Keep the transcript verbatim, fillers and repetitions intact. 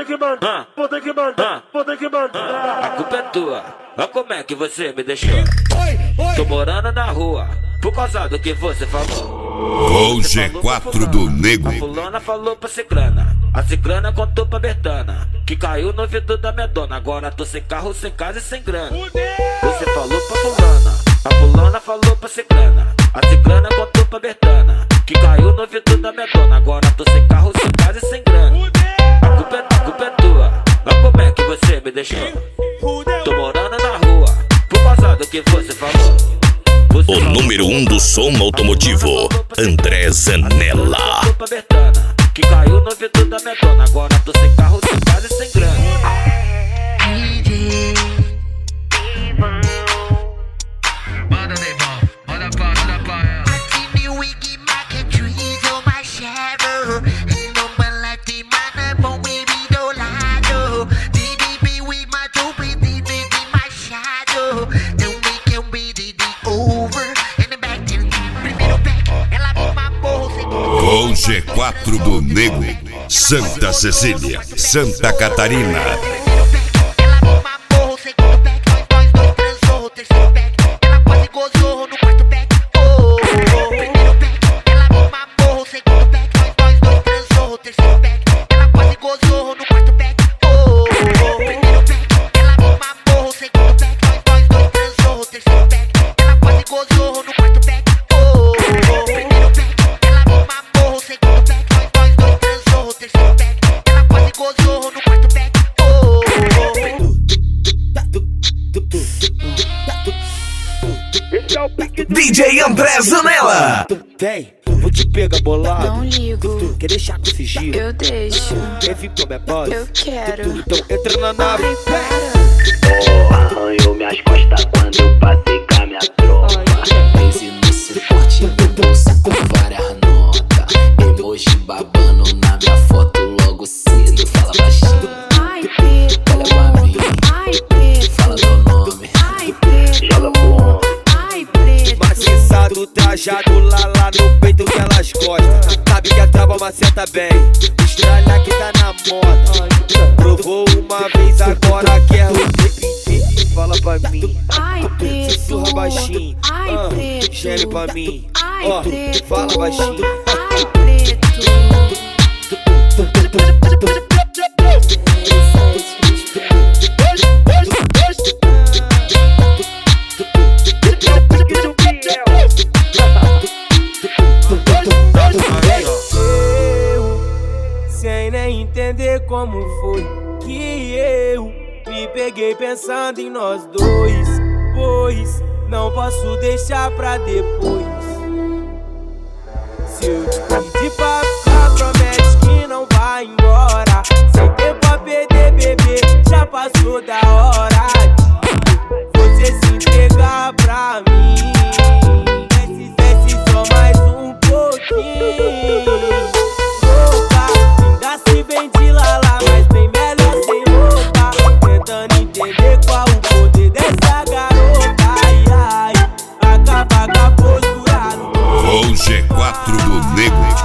ter que mandar, vou ter que mandar, vou ter que mandar. A culpa é tua, olha como é que você me deixou. Tô morando na rua, por causa do que você falou. O G quatro do Nego. A fulana falou pra ciclana, a ciclana contou pra Bertana, que caiu no vidro da minha dona. Agora tô sem carro, sem casa e sem grana. Você falou pra fulana, a fulana falou pra ciclana, a ciclana contou pra Bertana, que caiu no vidro da minha dona. Agora tô sem carro, sem casa e sem grana. A culpa é, a culpa é tua, olha como é que você me deixou. Tô morando na rua, por causa do que você falou. Você O número um do som automotivo, André Zanella. pra Bertana, que caiu no vidro da minha dona. Agora tô sem carro, sem casa e sem grana. Manda Neymar, manda pra, manda pra ela. O G quatro do Nego, Santa Cecília, Santa Catarina. D J André Zanella. Vem, vou te pegar bolado. Não ligo. Quer deixar com sigilo? Eu deixo. Quer vir com a minha base? Eu quero. Então entra na nave. Ai, para. Oh, arranhou minhas costas quando eu passei com a minha tropa. Crazy no suporte, bolsa com várias notas. Emoji babando na minha foto logo cedo. Fala baixinho. Ai, preto. Olha pra mim. Ai, preto. Fala meu nome. Ai, preto. Joga pro ombro. Ai, preto. Maciçado, trajado lá lá no peito que elas gostam. Sabe que a trava maceta bem. Estralha que tá na moda. Provou uma vez, agora quer repetir. Fala pra mim. Ai, preto. Sussurra baixinho. Ai, Ah, preto. geme pra mim. Ai, Ó, preto. fala baixinho. Ai, preto. Sem nem entender como foi que eu me peguei pensando em nós dois. Pois não posso deixar pra depois. Se eu te pedir pra ficar, promete que não vai embora. Sem tempo a perder, bebê, já passou da hora de você se entregar pra mim. Desce, desce só mais um pouquinho. Louca, ainda se vem de lala, mas bem melhor sem roupa. Tentando entender qual o poder dessa garota. Ai, ai, acaba com a postura no O G quatro do Nego.